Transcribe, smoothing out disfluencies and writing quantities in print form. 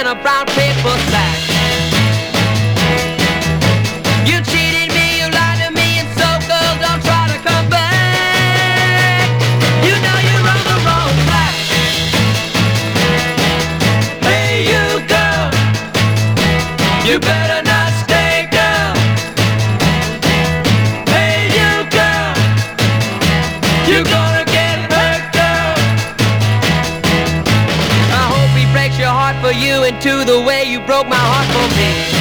a brown paper sack. You cheated me, you lied to me, and so girl, don't try to come back. You know you're on the wrong track. Hey you girl, you better not stay girl. Hey you girl, you're gonna get hurt girl. I hope he breaks your heart for you into the way you broke my heart for me.